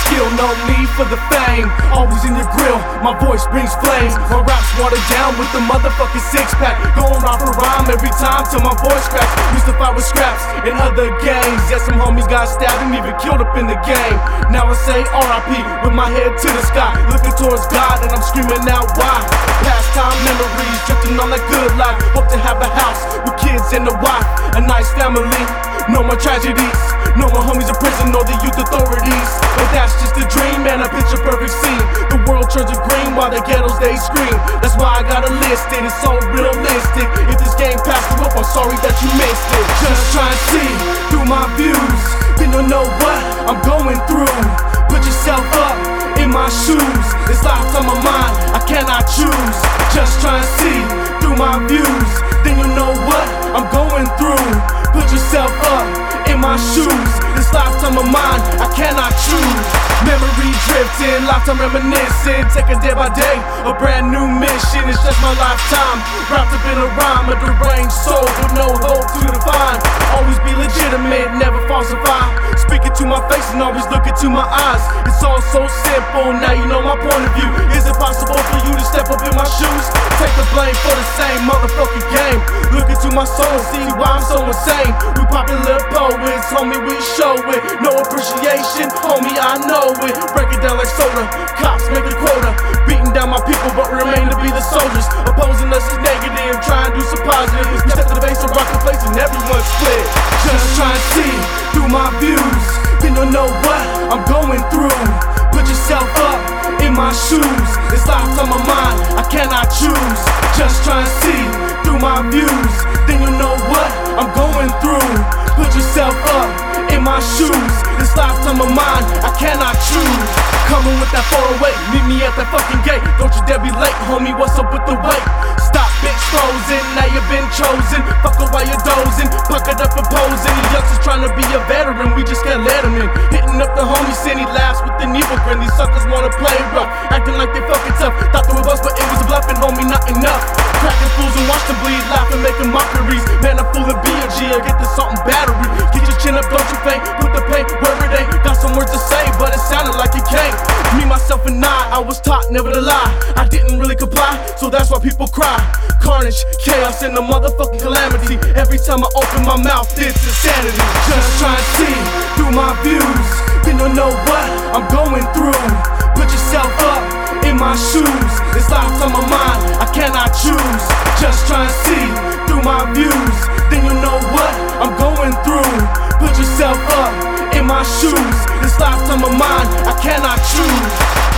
skill, no need for the fame. Always in your grill, my voice brings flames. My raps watered down with the motherfucking six-pack. Going rhyme for rhyme every time till my voice cracks. Used to fight with scraps in other games. Yeah, some homies got stabbed and even killed up in the game. Now I say R.I.P. with my head to the sky, looking towards God and I'm screaming out why. Pastime memories, drifting on that good life. Hope to have a house with kids and a wife, a nice family. No more tragedies, no more homies in prison or the youth authorities. But that's just a dream, man, a picture perfect scene. The world turns to green while the ghettos they scream. That's why I gotta list it, it's so realistic. If this game passed you up, I'm sorry that you missed it. Just try and see through my views, then you'll know what I'm going through. Put yourself up in my shoes, this lifetime of mine, I cannot choose. Just try and see through my views, then you'll know what I'm going through. Put yourself up in my shoes, this lifetime of mine, I cannot choose. Memory drifting, lifetime reminiscing, taking day by day, a brand new mission. It's just my lifetime, wrapped up in a rhyme, a deranged soul with no hope to define. Always be legitimate, never falsify. Speaking to my face and always look into my eyes. It's all so simple, now you know my point of view. Is it possible for you to step up in my shoes? Take the blame for the same motherfucking game. Look into my soul, see why I'm so insane. We popular poets, homie, we show it. No appreciation, homie, I know it. Break it down like soda, cops make a quota. Beating down my people, but remain to be the soldiers. Opposing us is negative, try and do some positive. We step to the base of rock the place and everyone's split. Just try and see through my views, then you'll know what I'm going through. Put yourself up in my shoes, this lifetime of mine, I cannot choose. Just try and see through my views, then you'll know what I'm going through. Put yourself up in my shoes, this lifetime of mine, I cannot choose. Coming with that 408, meet me at that fucking gate. Don't you dare be late, homie, what's up with the wait? Stop, bitch, frozen, now you've been chosen. Fuck it while you're dozing, puckered up and posing. The youngsters trying to be a veteran, we just can't let him in. Hitting up the homie, and he laughs with an evil grin. These suckers wanna play rough, acting like they fucking tough. Thought they were us, but it was a bluffing, homie, not enough. Cracking fools and watch them bleed, laughing, making mockeries. Man, I'm full of B.O.G, I get the salt and battery. Get your chin up, don't you faint, put the pain where it ain't. Got some words to say, but it sounded like it can't. Me, myself, and I was taught never to lie. I didn't really comply, so that's why people cry. Carnage, chaos, and a motherfucking calamity. Every time I open my mouth, it's insanity. Just try and see through my views, then you'll know what I'm going through. Put yourself up in my shoes, this lifetime of mine, I cannot choose. Just try and see through my views, then you'll know what I'm going through. Put yourself up in my shoes, this lifetime of mine, I cannot choose.